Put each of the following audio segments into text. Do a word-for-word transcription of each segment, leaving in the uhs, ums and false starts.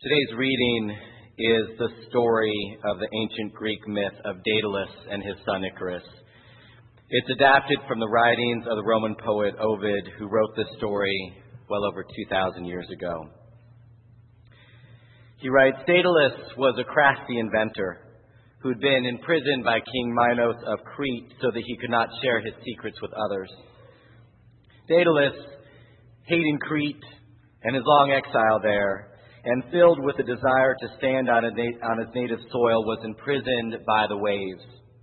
Today's reading is the story of the ancient Greek myth of Daedalus and his son Icarus. It's adapted from the writings of the Roman poet Ovid, who wrote this story well over two thousand years ago. He writes, Daedalus was a crafty inventor who'd been imprisoned by King Minos of Crete so that he could not share his secrets with others. Daedalus, hating Crete and his long exile there, and filled with a desire to stand on, a na- on his native soil, was imprisoned by the waves.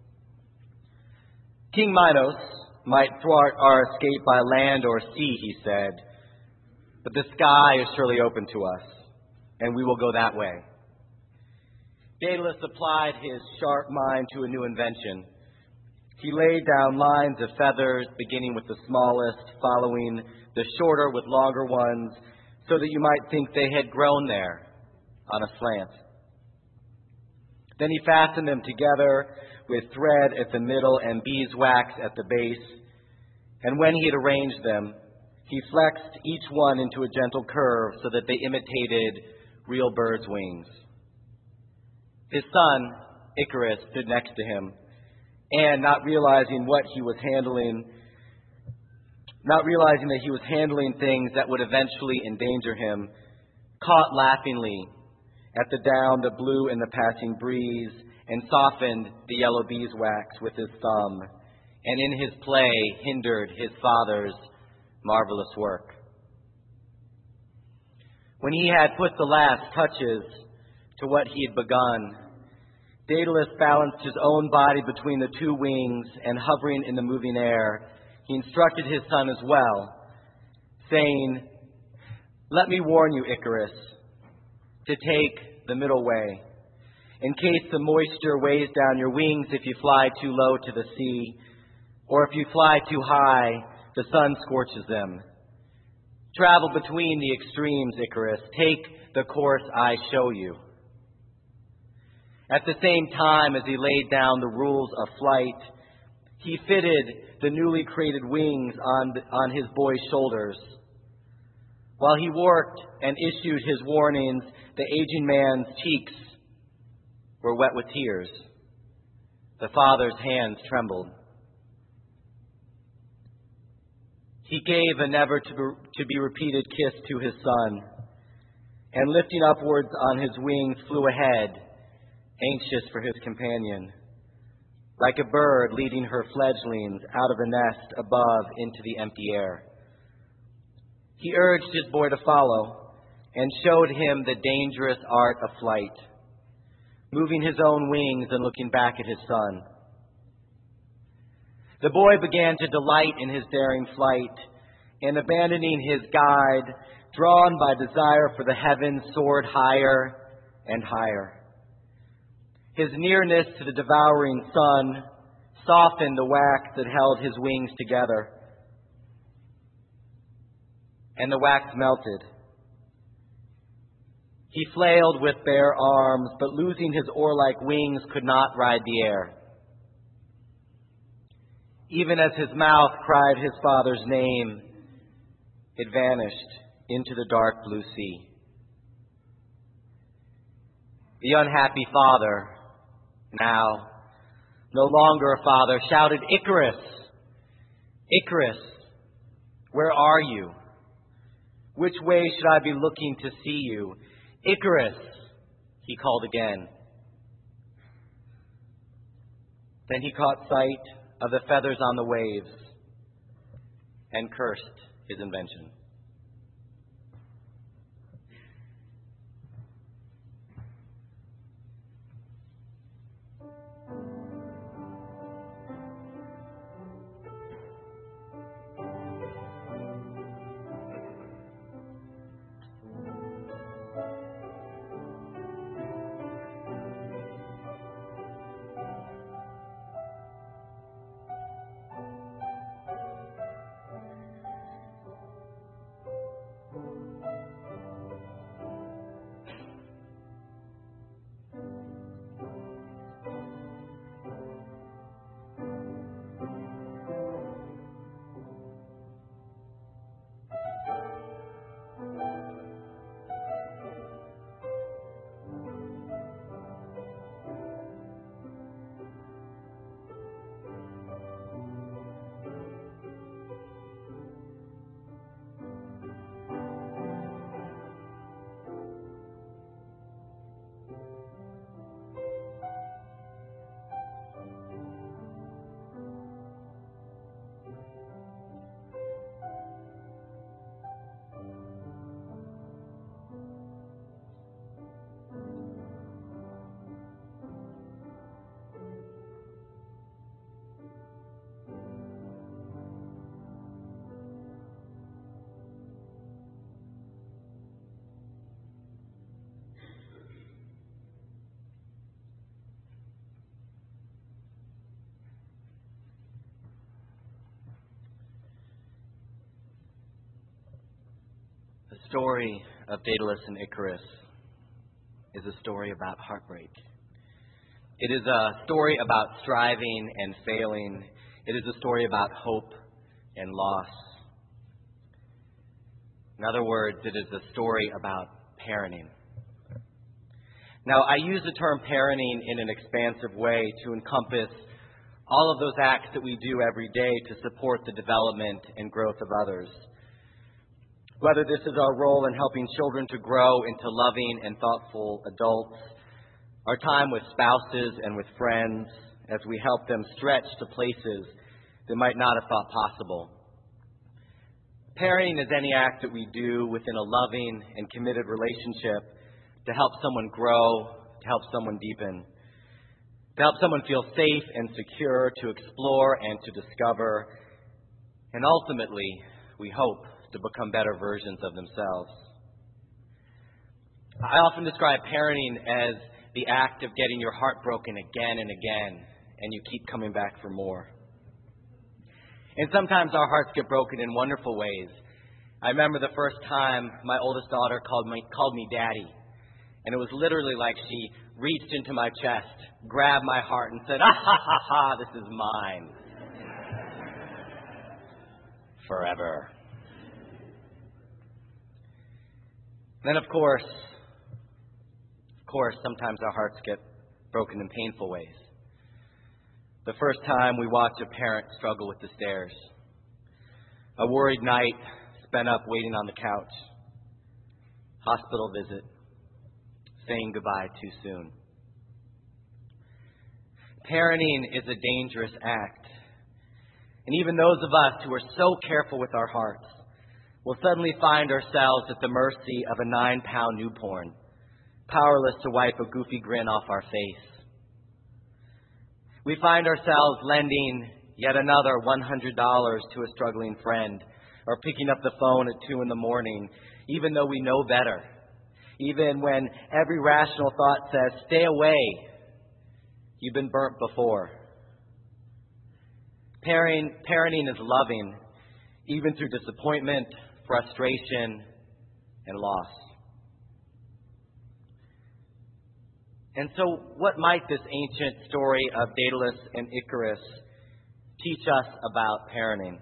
King Minos might thwart our escape by land or sea, he said, but the sky is surely open to us, and we will go that way. Daedalus applied his sharp mind to a new invention. He laid down lines of feathers, beginning with the smallest, following the shorter with longer ones, so that you might think they had grown there on a slant. Then he fastened them together with thread at the middle and beeswax at the base, and when he had arranged them, he flexed each one into a gentle curve so that they imitated real birds' wings. His son, Icarus, stood next to him, and not realizing what he was handling, Not realizing that he was handling things that would eventually endanger him, caught laughingly at the down that blew in the passing breeze and softened the yellow beeswax with his thumb, and in his play hindered his father's marvelous work. When he had put the last touches to what he had begun, Daedalus balanced his own body between the two wings, and hovering in the moving air, he instructed his son as well, saying, Let me warn you, Icarus, to take the middle way, in case the moisture weighs down your wings if you fly too low to the sea, or if you fly too high, the sun scorches them. Travel between the extremes, Icarus. Take the course I show you. At the same time as he laid down the rules of flight, he fitted the newly created wings on, the, on his boy's shoulders. While he worked and issued his warnings, the aging man's cheeks were wet with tears. The father's hands trembled. He gave a never to be, to be repeated kiss to his son, and lifting upwards on his wings flew ahead, anxious for his companion, like a bird leading her fledglings out of the nest above into the empty air. He urged his boy to follow and showed him the dangerous art of flight, moving his own wings and looking back at his son. The boy began to delight in his daring flight, and abandoning his guide, drawn by desire for the heavens, soared higher and higher. His nearness to the devouring sun softened the wax that held his wings together, and the wax melted. He flailed with bare arms, but losing his oar-like wings, could not ride the air. Even as his mouth cried his father's name, it vanished into the dark blue sea. The unhappy father, now no longer a father, shouted, Icarus! Icarus, where are you? Which way should I be looking to see you? Icarus, he called again. Then he caught sight of the feathers on the waves and cursed his invention. The story of Daedalus and Icarus is a story about heartbreak. It is a story about striving and failing. It is a story about hope and loss. In other words, it is a story about parenting. Now, I use the term parenting in an expansive way to encompass all of those acts that we do every day to support the development and growth of others. Whether this is our role in helping children to grow into loving and thoughtful adults, our time with spouses and with friends as we help them stretch to places they might not have thought possible. Parenting is any act that we do within a loving and committed relationship to help someone grow, to help someone deepen, to help someone feel safe and secure, to explore and to discover, and ultimately, we hope, to become better versions of themselves. I often describe parenting as the act of getting your heart broken again and again, and you keep coming back for more. And sometimes our hearts get broken in wonderful ways. I remember the first time my oldest daughter called me, called me daddy, and it was literally like she reached into my chest, grabbed my heart, and said, ah, ha, ha, ha, this is mine. Forever. Then, of course, of course, sometimes our hearts get broken in painful ways. The first time we watch a parent struggle with the stairs. A worried night spent up waiting on the couch. Hospital visit. Saying goodbye too soon. Parenting is a dangerous act. And even those of us who are so careful with our hearts will suddenly find ourselves at the mercy of a nine-pound newborn, powerless to wipe a goofy grin off our face. We find ourselves lending yet another one hundred dollars to a struggling friend, or picking up the phone at two in the morning, even though we know better, even when every rational thought says, stay away, you've been burnt before. Parenting, parenting is loving, even through disappointment, frustration, and loss. And so what might this ancient story of Daedalus and Icarus teach us about parenting?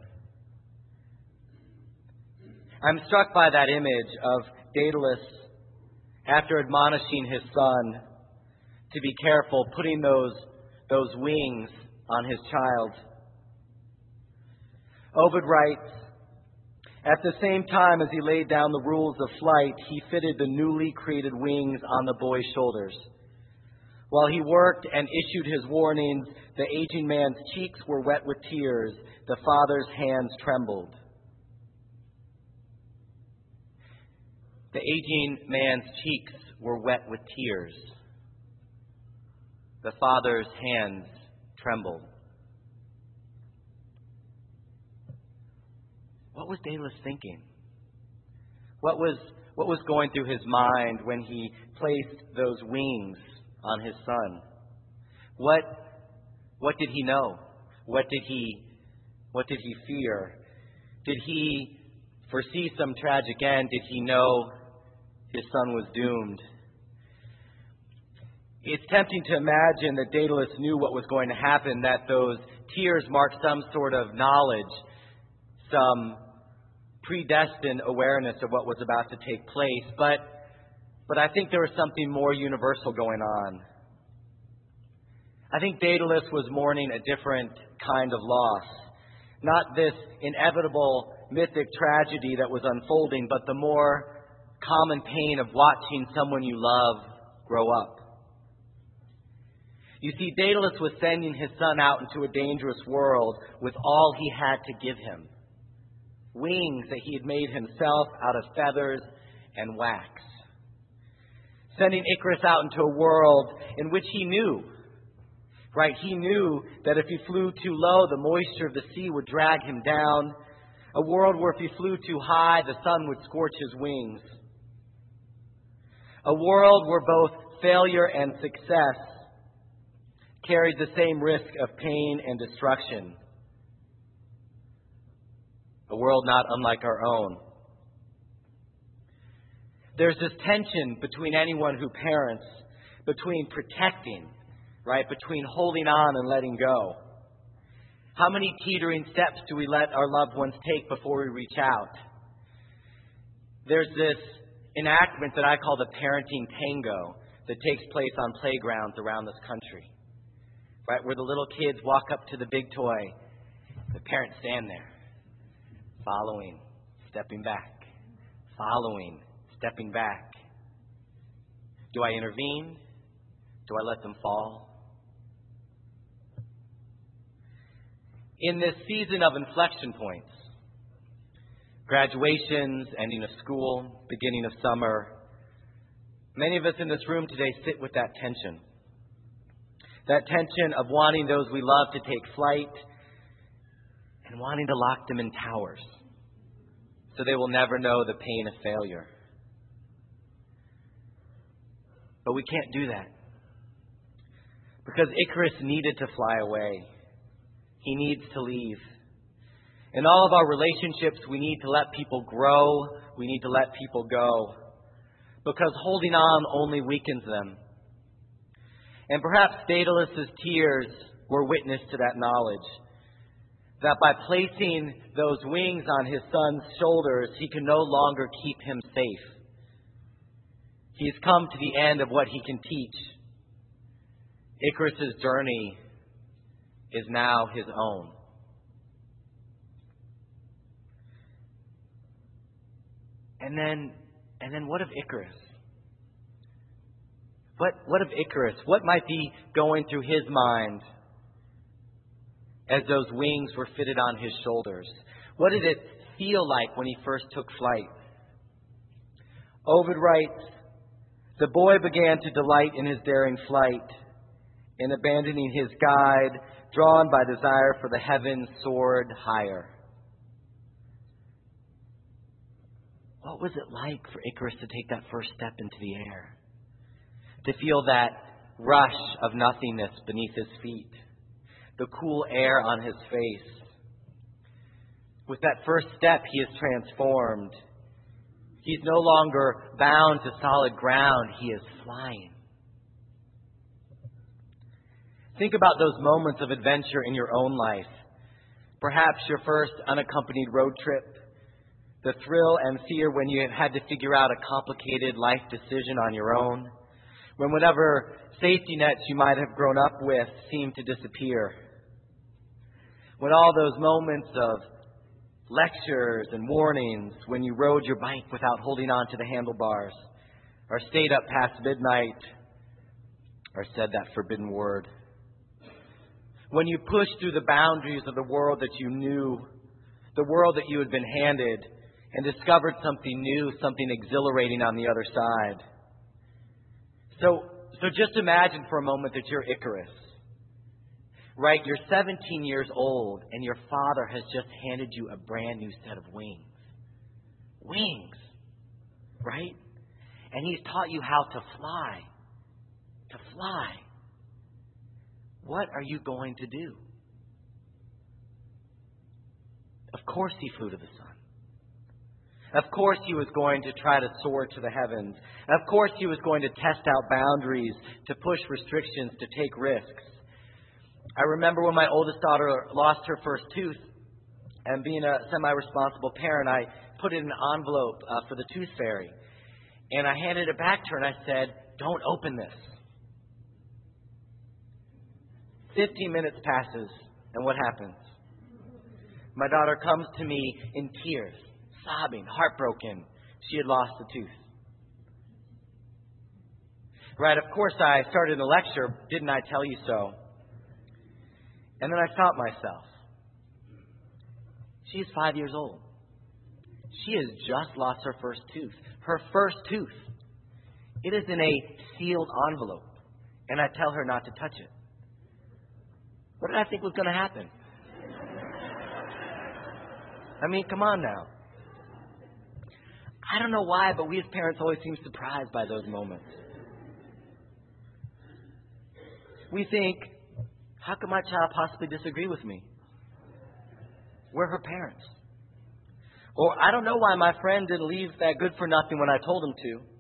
I'm struck by that image of Daedalus, after admonishing his son to be careful, putting those, those wings on his child. Ovid writes, at the same time as he laid down the rules of flight, he fitted the newly created wings on the boy's shoulders. While he worked and issued his warnings, the aging man's cheeks were wet with tears. The father's hands trembled. The aging man's cheeks were wet with tears. The father's hands trembled. What was Daedalus thinking? What was, what was going through his mind when he placed those wings on his son? What, what did he know? What did he, what did he fear? Did he foresee some tragic end? Did he know his son was doomed? It's tempting to imagine that Daedalus knew what was going to happen, that those tears marked some sort of knowledge, some predestined awareness of what was about to take place. But, but I think there was something more universal going on. I think Daedalus was mourning a different kind of loss. Not this inevitable mythic tragedy that was unfolding, but the more common pain of watching someone you love grow up. You see, Daedalus was sending his son out into a dangerous world with all he had to give him. Wings that he had made himself out of feathers and wax. Sending Icarus out into a world in which he knew, right, he knew that if he flew too low, the moisture of the sea would drag him down. A world where if he flew too high, the sun would scorch his wings. A world where both failure and success carried the same risk of pain and destruction. A world not unlike our own. There's this tension between anyone who parents, between protecting, right, between holding on and letting go. How many teetering steps do we let our loved ones take before we reach out? There's this enactment that I call the parenting tango that takes place on playgrounds around this country, right, where the little kids walk up to the big toy, the parents stand there, following, stepping back, following, stepping back. Do I intervene? Do I let them fall? In this season of inflection points, graduations, ending of school, beginning of summer, many of us in this room today sit with that tension. That tension of wanting those we love to take flight and wanting to lock them in towers so they will never know the pain of failure. But we can't do that because Icarus needed to fly away. He needs to leave. In all of our relationships, we need to let people grow. We need to let people go because holding on only weakens them. And perhaps Daedalus's tears were witness to that knowledge, that by placing those wings on his son's shoulders, he can no longer keep him safe. He's come to the end of what he can teach. Icarus's journey is now his own. And then, and then what of Icarus? What, what of Icarus? What might be going through his mind as those wings were fitted on his shoulders? What did it feel like when he first took flight? Ovid writes, "The boy began to delight in his daring flight, in abandoning his guide, drawn by desire for the heavens, soared higher." What was it like for Icarus to take that first step into the air? To feel that rush of nothingness beneath his feet, the cool air on his face. With that first step, he is transformed. He's no longer bound to solid ground. He is flying. Think about those moments of adventure in your own life. Perhaps your first unaccompanied road trip, the thrill and fear when you had to figure out a complicated life decision on your own, when whatever safety nets you might have grown up with seemed to disappear, when all those moments of lectures and warnings, when you rode your bike without holding on to the handlebars, or stayed up past midnight, or said that forbidden word, when you pushed through the boundaries of the world that you knew, the world that you had been handed, and discovered something new, something exhilarating on the other side. So, so just imagine for a moment that you're Icarus, right? You're seventeen years old, and your father has just handed you a brand new set of wings. Wings, right? And he's taught you how to fly. To fly. What are you going to do? Of course he flew to the sun. Of course he was going to try to soar to the heavens. Of course he was going to test out boundaries, to push restrictions, to take risks. I remember when my oldest daughter lost her first tooth, and being a semi-responsible parent, I put it in an envelope uh, for the tooth fairy. And I handed it back to her and I said, "Don't open this." Fifteen minutes passes, and what happens? My daughter comes to me in tears, sobbing, heartbroken. She had lost the tooth. Right, of course I started a lecture, "Didn't I tell you so?" And then I stopped myself. She is five years old. She has just lost her first tooth. Her first tooth. It is in a sealed envelope. And I tell her not to touch it. What did I think was going to happen? I mean, come on now. I don't know why, but we as parents always seem surprised by those moments. We think, how could my child possibly disagree with me? We're her parents. Or I don't know why my friend didn't leave that good for nothing when I told him to.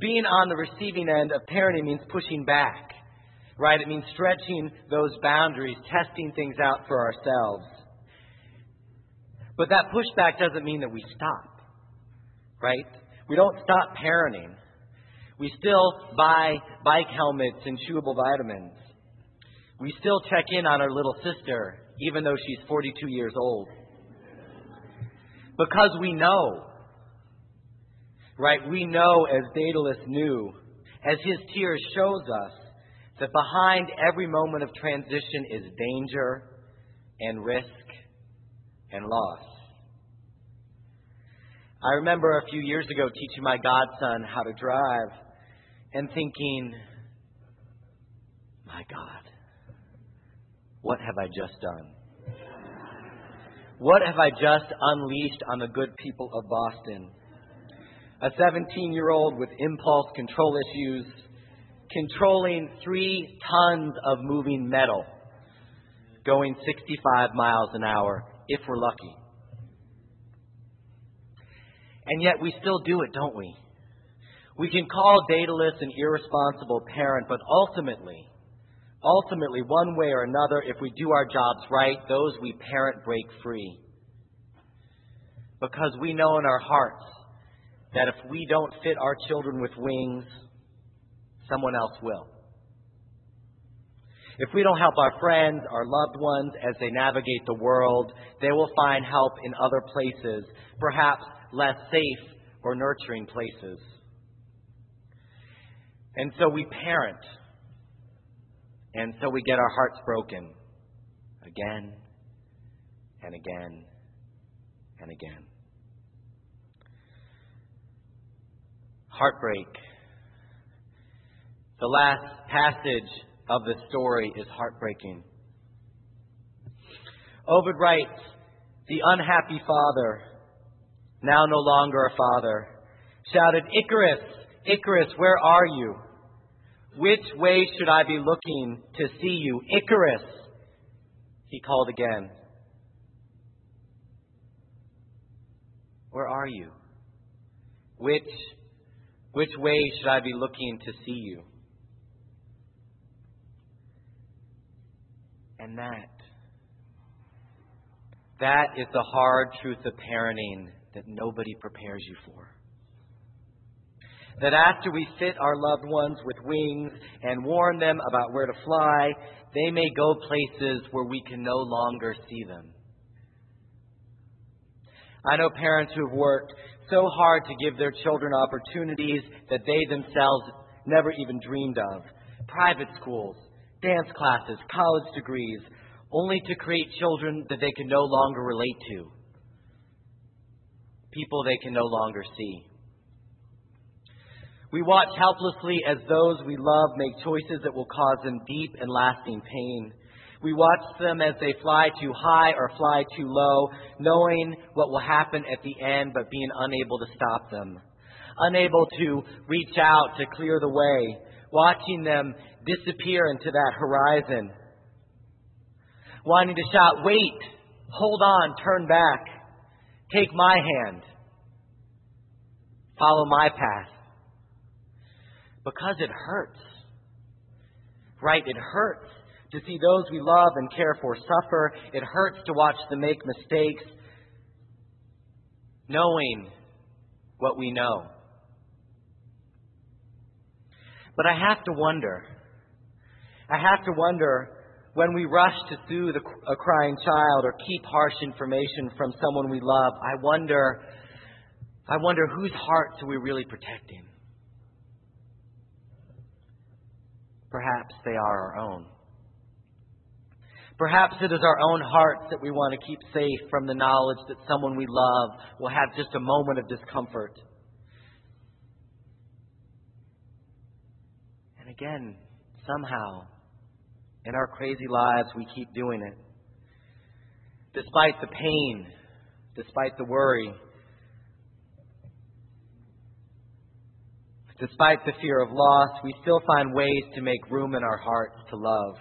being on the receiving end of parenting means pushing back, right? It means stretching those boundaries, testing things out for ourselves. But that pushback doesn't mean that we stop, right? We don't stop parenting. We still buy bike helmets and chewable vitamins. We still check in on our little sister, even though she's forty-two years old. Because we know, right? We know, as Daedalus knew, as his tears shows us, that behind every moment of transition is danger and risk and loss. I remember a few years ago teaching my godson how to drive and thinking, my God, what have I just done? What have I just unleashed on the good people of Boston? A seventeen-year-old with impulse control issues, controlling three tons of moving metal, going sixty-five miles an hour, if we're lucky. And yet we still do it, don't we? We can call Daedalus an irresponsible parent, but ultimately, ultimately, one way or another, if we do our jobs right, those we parent break free. Because we know in our hearts that if we don't fit our children with wings, someone else will. If we don't help our friends, our loved ones, as they navigate the world, they will find help in other places, perhaps less safe or nurturing places. And so we parent. And so we get our hearts broken again and again and again. Heartbreak. The last passage of the story is heartbreaking. Ovid writes, the unhappy father, now no longer a father, shouted, Icarus, Icarus, where are you? Which way should I be looking to see you? Icarus, he called again. Where are you? Which, which way should I be looking to see you? And that, that is the hard truth of parenting that nobody prepares you for. That after we fit our loved ones with wings and warn them about where to fly, they may go places where we can no longer see them. I know parents who have worked so hard to give their children opportunities that they themselves never even dreamed of. Private schools, dance classes, college degrees, only to create children that they can no longer relate to. People they can no longer see. We watch helplessly as those we love make choices that will cause them deep and lasting pain. We watch them as they fly too high or fly too low, knowing what will happen at the end, but being unable to stop them. Unable to reach out to clear the way, watching them disappear into that horizon. Wanting to shout, wait, hold on, turn back, take my hand, follow my path. Because it hurts, right? It hurts to see those we love and care for suffer. It hurts to watch them make mistakes, knowing what we know. But I have to wonder, I have to wonder when we rush to soothe a crying child or keep harsh information from someone we love, I wonder, I wonder whose hearts are we really protecting? Perhaps they are our own. Perhaps it is our own hearts that we want to keep safe from the knowledge that someone we love will have just a moment of discomfort. And again, somehow, in our crazy lives, we keep doing it. Despite the pain, despite the worry, despite the fear of loss, we still find ways to make room in our hearts to love.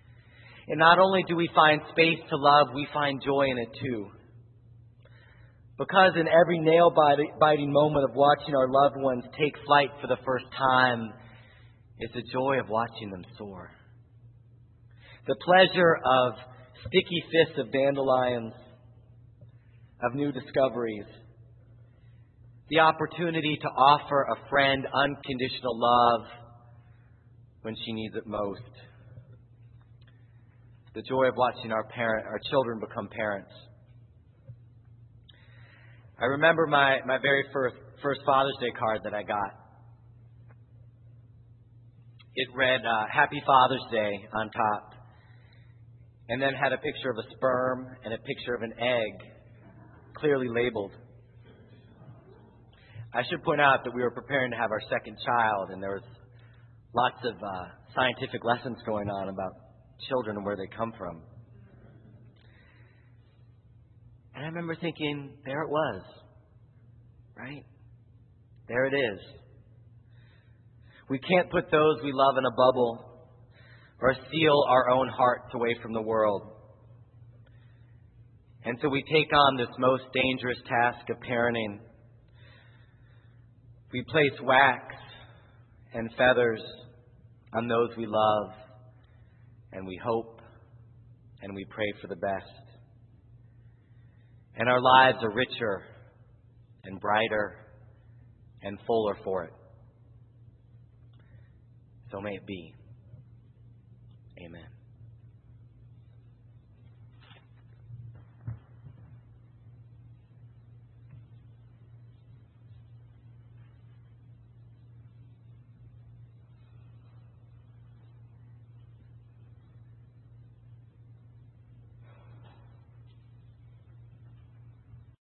And not only do we find space to love, we find joy in it too. Because in every nail-biting moment of watching our loved ones take flight for the first time is the joy of watching them soar. The pleasure of sticky fists of dandelions, of new discoveries. The opportunity to offer a friend unconditional love when she needs it most. The joy of watching our parent, our children become parents. I remember my, my very first, first Father's Day card that I got. It read, uh, Happy Father's Day on top. And then had a picture of a sperm and a picture of an egg, clearly labeled. I should point out that we were preparing to have our second child, and there was lots of uh, scientific lessons going on about children and where they come from. And I remember thinking, there it was, right? There it is. We can't put those we love in a bubble or seal our own hearts away from the world. And so we take on this most dangerous task of parenting. We place wax and feathers on those we love, and we hope and we pray for the best. And our lives are richer and brighter and fuller for it. So may it be. Amen.